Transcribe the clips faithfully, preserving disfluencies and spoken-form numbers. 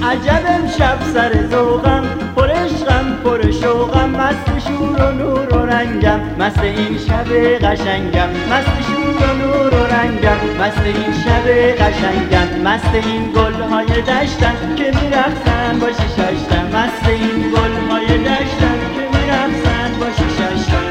عجب امشب سر ذوقم، پر عشقم پر شوقم، مست شور و نور و رنگم، مست این شب قشنگم، مست شور و نور و رنگم، مست این شب قشنگم، مست این گل‌های دشتم که میرقصن با ششاشتم، مست این گل‌های دشتم که میرقصن با ششاشتم.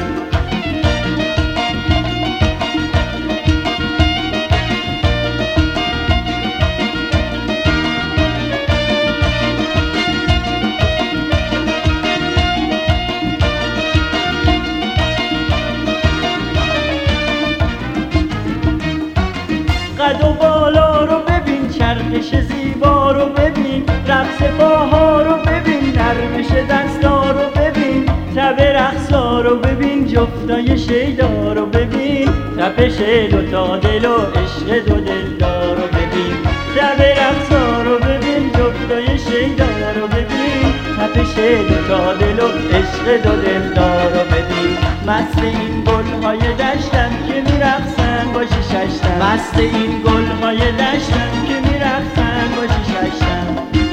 قد و بالا رو ببین، چرخش زیبا رو ببین، رقص پاها رو ببین، نرمش دستا رو ببین، تب رقصا رو ببین، جفتای شیدا رو ببین، تپش دوتا دل و عشق دو دلدار رو ببین، تب رقصا رو ببین، جفتای شیدا رو ببین، تپش دوتا دل و عشق دو دلدار رو ببین. مست این گل‌های دشتم که میرقصن با ششاشتم، مست این گل‌های دشتم که میرقصن با ششاشتم.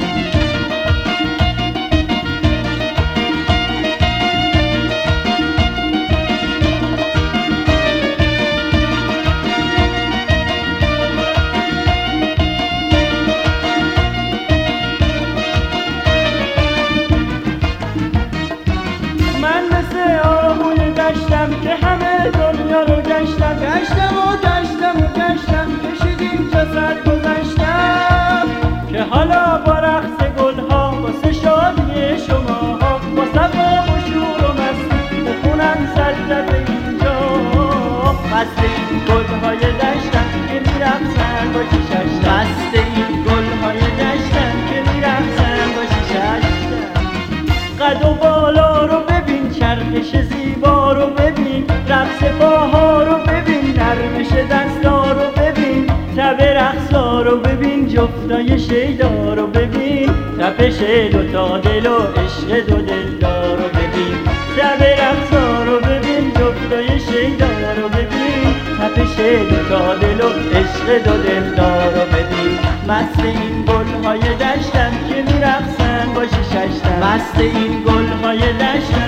من مثل آهوی دشتم که همه دنیا رو گشتم، گشتم و گشتم و گشتم، کشیدیم تا سر گذشتم، که حالا با رقص گلها واسه شادی شماها، با صفا و شور و مستی بخونم سجده اینجا. مست این گل‌های دشتم که میرقصن با ششاشتم، مست این گل‌های دشتم که میرقصن با ششاشتم. قد و بالا رو ببین، چرخش زیبا رو ببین، رقص پاها رو ببین، نرمش دستا رو ببین، تب رقصا رو ببین، جفتای شیدا رو ببین، تپش دوتا دل و عشق دو دلدار رو ببین، تب رقصا رو ببین، جفتای شیدا رو ببین، تپش دوتا دل و عشق دو دلدار رو ببین. مست این گل‌های دشتم که میرقصن با ششاشتم، مست این گل‌های دشتم